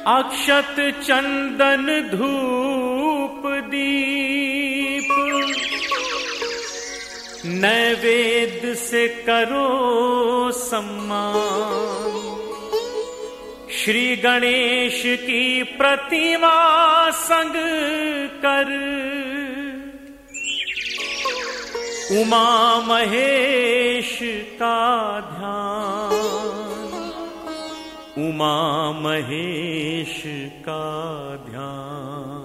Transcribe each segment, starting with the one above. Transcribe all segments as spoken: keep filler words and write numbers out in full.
अक्षत चंदन धूप दीप नैवेद्य से करो सम्मान। श्री गणेश की प्रतिमा संग कर उमा महेश का ध्यान, उमा महेश का ध्यान।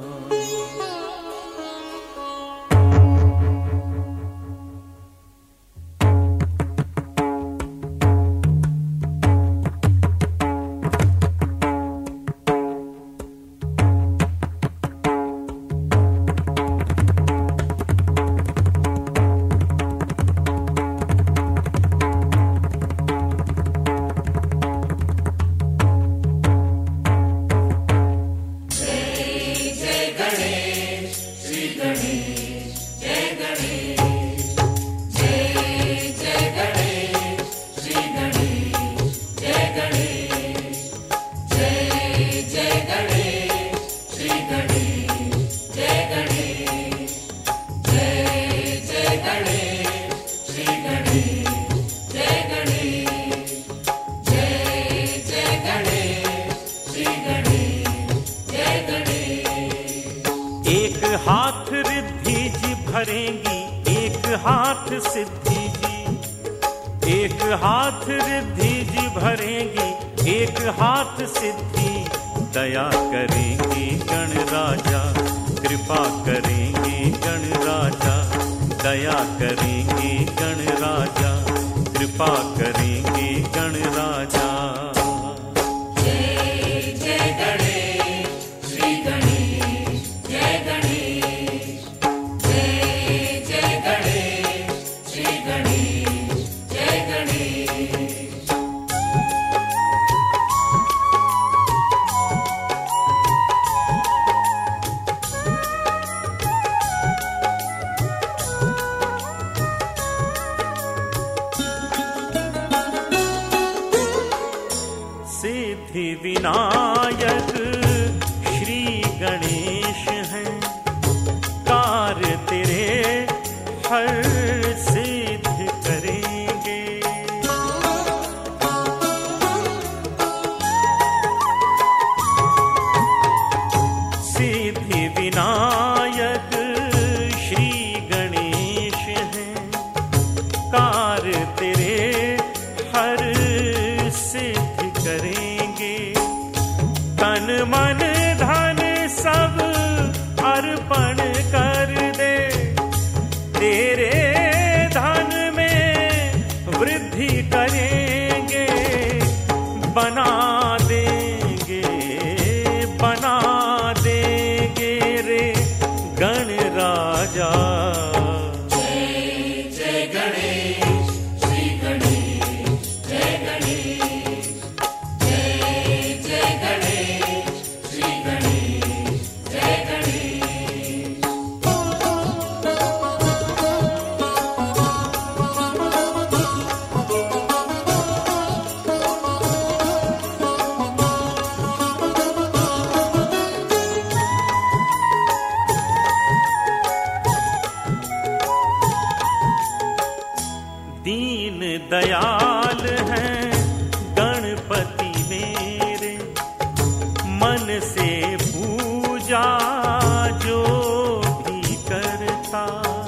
हाथ रिद्धि जी भरेंगी, एक हाथ सिद्धि जी। एक हाथ रिद्धि जी भरेंगी, एक हाथ सिद्धि। दया करेंगे गण राजा, कृपा करेंगे गण राजा। दया करेंगे गण राजा, कृपा करेंगे गण राजा। जय जय गणेश श्री गणेश, जय गणेश। जय जय गणेश श्री गणेश, जय गणेश। सिद्धि विनायक श्री गणेश हैं, कार्य तेरे हर सिद्ध करेंगे। सिद्धि विनायक श्री गणेश हैं, कार्य तेरे हर सिद्ध करेंगे। तन मन धन सब अर्पण कर दे, तेरे धन में वृद्धि करेंगे। बना देंगे बना देंगे रे गण राजा। जय जय गणेश श्री गणेश, जय गणेश। जय जय गणेश श्री गणेश, जय गणेश। दीन दयाल हैं गणपति मेरे, मन से पूजा जो भी करता।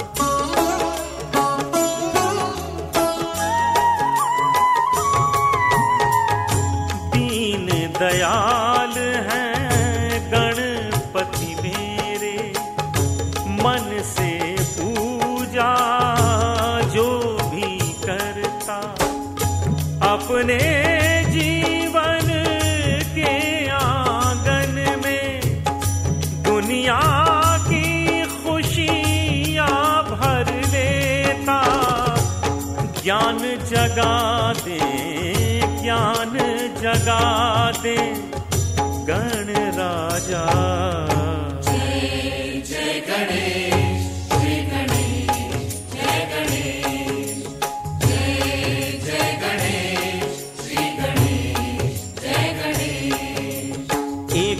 दीन दयाल हैं गणपति मेरे, मन से पूजा जो भी करता। अपने जीवन के आंगन में दुनिया की खुशियां भर लेता। ज्ञान जगा दे ज्ञान जगा दे गण राजा। जय जय गणेश श्री गणेश, जय गणेश। जय जय गणेश श्री गणेश, जय गणेश।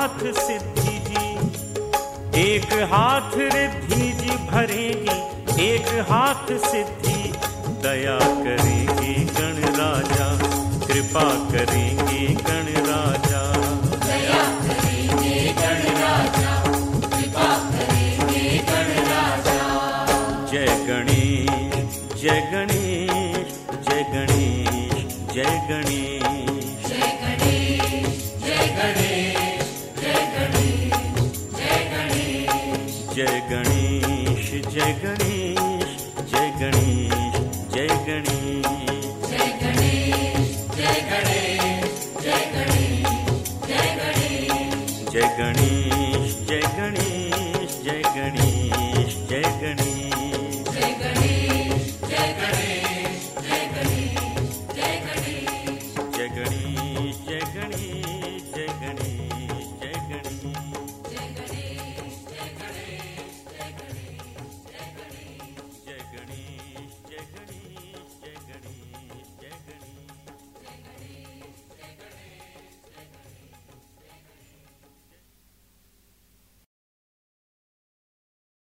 हाथ सिद्धि जी, एक हाथ रिद्धि जी भरेगी, एक हाथ सिद्धि। दया करेंगे गण राजा, कृपा करेंगे गण राजा, दया करेंगे गण राजा, कृपा करेंगे गण राजा। जय गणेश जय गणेश जय गणेश जय गणेश, जय गणेश जय गणेश जय गणेश जय गणेश, जय गणेश जय गणेश